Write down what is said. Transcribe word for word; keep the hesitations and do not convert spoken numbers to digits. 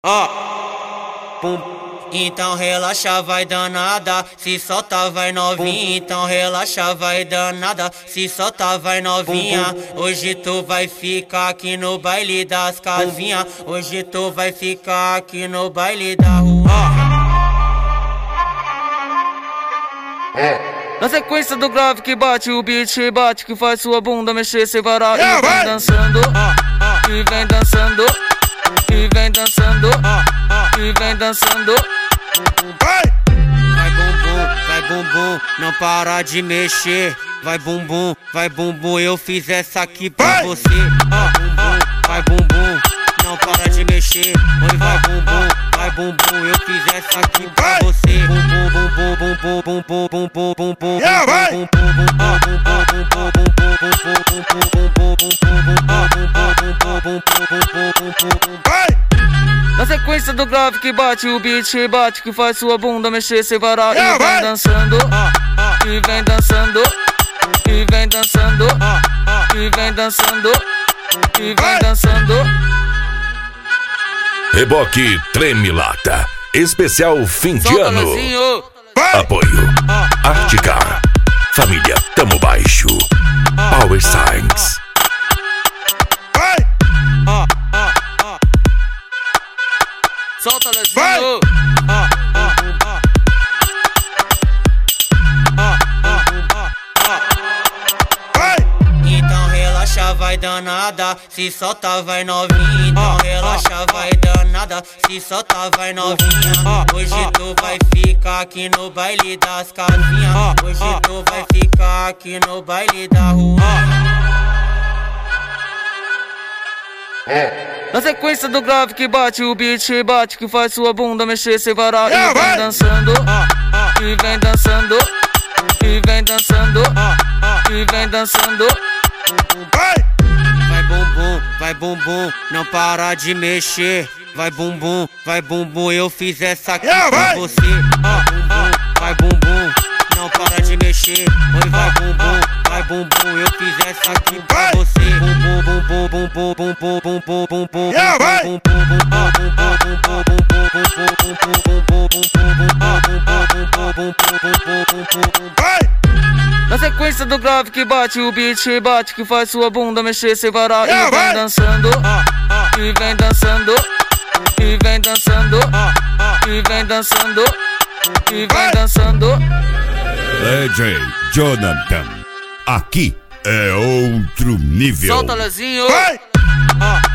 Ó, pum. Então relaxa, vai danada, se solta, vai novinha. Então relaxa, vai danada, se solta, vai novinha. Hoje tu vai ficar aqui no baile das casinhas. Hoje tu vai ficar aqui no baile da rua. Na sequência do grave que bate, o beat bate, que faz sua bunda mexer, cê varar e vem dançando, e vem dançando, e vem dançando, e vem dançando. Vai bumbum, vai bumbum, não para de mexer. Vai bumbum, vai bumbum, eu fiz essa aqui pra você. Vai bumbum, não para de mexer. Oi, vai bumbum, vai bumbum, eu fiz essa aqui pra você. Bumbum, bumbum, bumbum, bumbum, bumbum, bumbum, bumbum, na sequência do grave que bate, o beat bate, que faz sua bunda mexer, cê varar e vem dançando, e vem dançando, e vem dançando, e vem dançando, e vem dançando. Reboque Treme-Lata, especial fim de ano. Apoio Articar, família Tamo Baixo, Power Signs. Solta, Lezinho. Então relaxa, vai danada, se solta, vai novinha. Então relaxa, vai danada, se solta, vai novinha. Hoje tu vai ficar aqui no baile das casinhas. Hoje tu vai ficar aqui no baile da rua. Na sequência do grave que bate, o beat bate, que faz sua bunda mexer, cê varar e vem dançando, e vem dançando, e vem dançando, e vem dançando. Vai bumbum, vai bumbum, não para de mexer. Vai bumbum, vai bumbum, eu fiz essa aqui pra você. Vai bumbum, não para de mexer. Oi, vai bumbum, vai bumbum, eu fiz essa aqui pra você. Bumbum, bumbum, bumbum, bumbum, bumbum, bumbum, bumbum, na sequência do grave que bate, o beat bate, que faz sua bunda mexer, cê varar e vem dançando, e vem dançando, e vem dançando, e vem dançando, e vem dançando. D J Jonathan, aqui é outro nível. Solta, Lezinho.